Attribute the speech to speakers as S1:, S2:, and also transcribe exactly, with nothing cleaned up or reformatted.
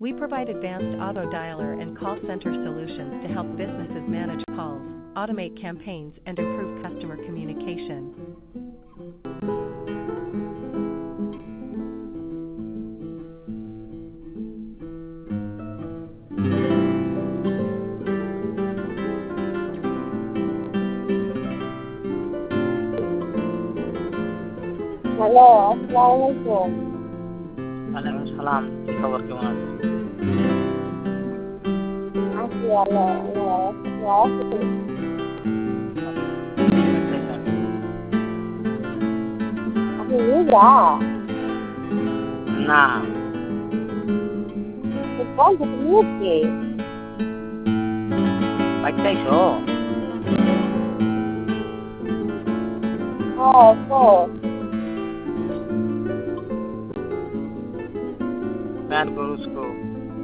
S1: We provide advanced auto dialer and call center solutions to help businesses manage calls, automate campaigns, and improve customer communication.
S2: Hello, আসসালামু আলাইকুম।
S3: ওয়ালাইকুম সালাম। কি খবর, কেমন আছো?
S2: আছি ভালো, আল্লাহ ভালো আছি। আপনি রোজা?
S3: না,
S2: কল থেকে নিয়েছি।
S3: বাড়িতে আইছো?
S2: হ্যাঁ, তো
S3: प्यार करो उसको।